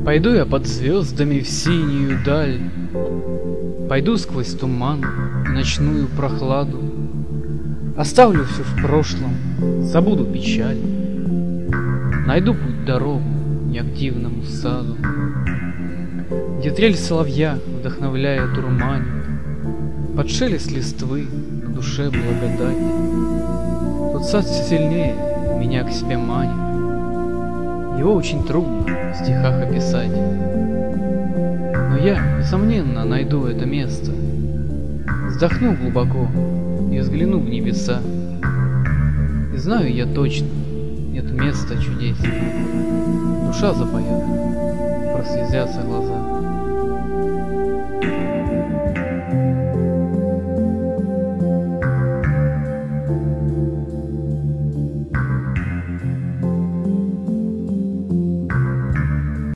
Пойду я под звездами в синюю даль, пойду сквозь туман и ночную прохладу, оставлю все в прошлом, забуду печаль, найду путь-дорогу неактивному саду, где трель соловья вдохновляет дурманит, под шелест листвы на душе благодать. Тот сад все сильнее меня к себе манит, его очень трудно в стихах описать. Но я, несомненно, найду это место, вздохну глубоко и взгляну в небеса. И знаю я точно, нет места чудесней. Душа запоет, прослезятся глаза.